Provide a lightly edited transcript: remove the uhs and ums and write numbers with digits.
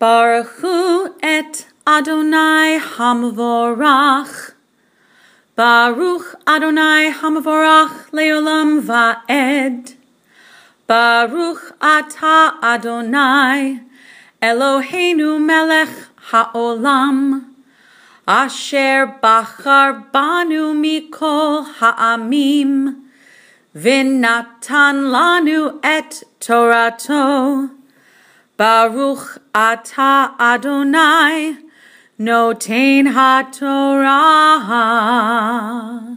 Baruch hu et Adonai Hamavorach. Baruch Adonai Hamavorach leolam va'ed. Baruch atah Adonai Eloheinu melech ha'olam. Asher bachar banu mikol ha'amim. V'natan lanu et Torato. Baruch atah Adonai Noten HaTorah.